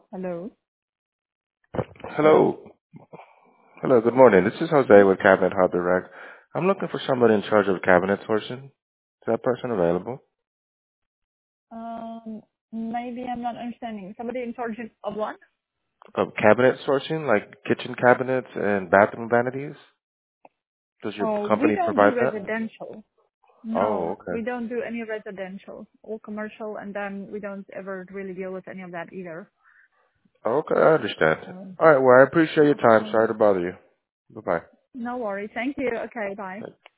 Hello. Hello. Hello, good morning. This is Jose with Cabinet Hub Direct. I'm looking for somebody in charge of cabinet sourcing. Is that person available? Um, Maybe I'm not understanding. Somebody in charge of what? Of cabinet sourcing, like kitchen cabinets and bathroom vanities? Does your Oh, we company don't do provide that? residential. Oh, No, okay. we don't do any residential. All commercial, and then we don't ever really deal with any of that either. Okay, I understand. So, All right, well, I appreciate your time. no, Sorry to bother you. Bye-bye. no worries. Thank you. Okay, bye.